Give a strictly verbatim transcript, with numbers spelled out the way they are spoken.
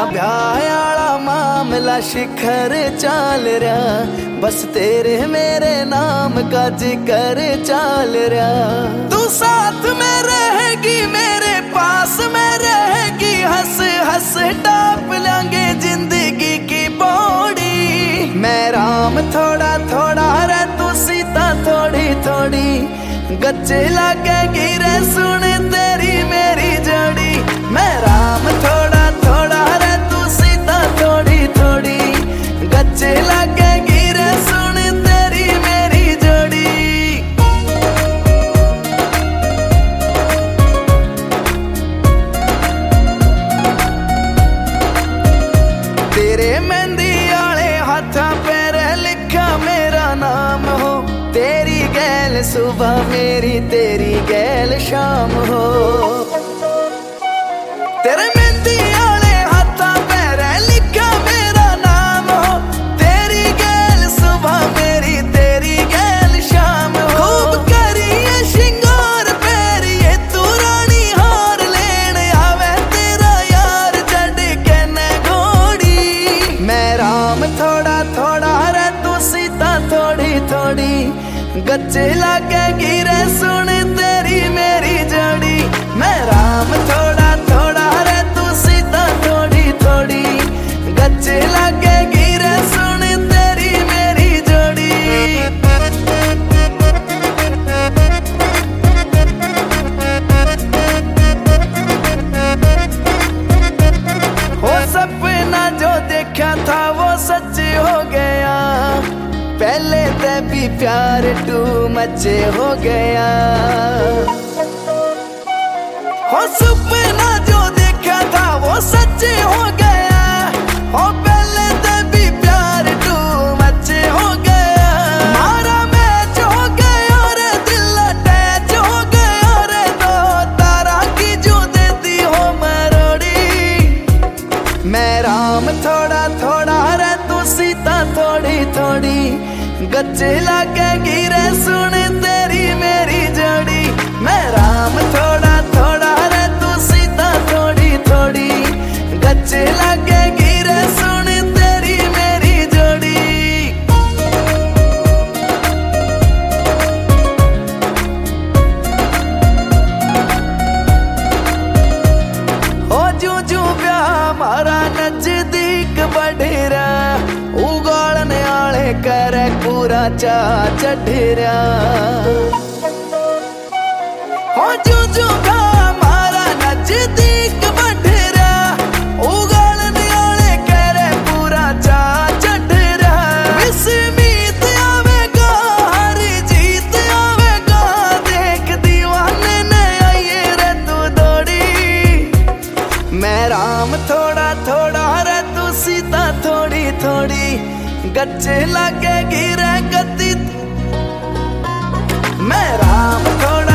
तेरा ब्याह आला मामला शिखर चाल रहा, बस तेरे मेरे नाम का जिक्र चाल रहा। तू साथ में रहेगी मेरे पास में रहेगी, हंस हंस टाप लेंगे जिंदगी की पौड़ी। मैं राम थोड़ा थोड़ा रे तू सीता थोड़ी थोड़ी, गच्चे लगेगी रे सुन तेरी मेरी जोड़ी। मैं राम थोड़ा थोड़ा रे तू सीता थोड़ी थोड़ी, गच्चे लगेगी रे सुन तेरी मेरी जोड़ी। तेरे मेहंदी आले हाथा पैर लिखा मेरा नाम हो, तेरी गैल सुबह मेरी तेरी गैल शाम हो। तेरे मेहंदी आले हाथा पैर लिखा मेरा नाम हो, तेरी गैल सुबह मेरी तेरी गैल शाम हो। खूब करिए शिंगार पैरिए तू रानी हार लेन आवे तेरा यार जड़ के न घोड़ी। मैं राम थोड़ा थोड़ा रे तू सीता थोड़ी थोड़ी, गच्चे लगेगी रे सुन तेरी मेरी जोड़ी। मैं राम थोड़ा थोड़ा रे तू सीता थोड़ी थोड़ी, गच्चे लगेगी रे सुन तेरी मेरी जोड़ी। हो सपना जो देखा था वो सच हो गया, पहले ते भी प्यार टू मचे हो गया। हो सपना जो देखा था वो सच हो गया, हो पहले ते भी प्यार टू मचे हो गया। मारा मैच हो गया रे दिल अटैच हो गया रे, दो तारा की जो देती हो मरोड़ी। मैं राम थोड़ा थोड़ा रे तू सीता थोड़ी थोड़ी, गच्चे लगेगी रे सुन तेरी मेरी जोड़ी। मैं राम थोड़ा थोड़ा रे तू सीता थोड़ी थोड़ी, गच्चे लगेगी रे सुन तेरी मेरी जोड़ी। हो जू जू ब्याह हमारा नजदीक बढ़ रहा, उगाड़ने आले करे पूरा चा चढ़रा। हो जू जू ब्याह हमारा नजदीक बढ़ रहा, उगाड़ने आले करे पूरा चा चढ़रा। विस्मीत आवेगा हर जीत आवेगा, देख दीवाने ने आइए रे तू दौड़ी। मैं राम थोड़ा थोड़ा रे तू सीता थोड़ी थोड़ी, गच्चे लगेगी रे गति। मैं राम थोड़ा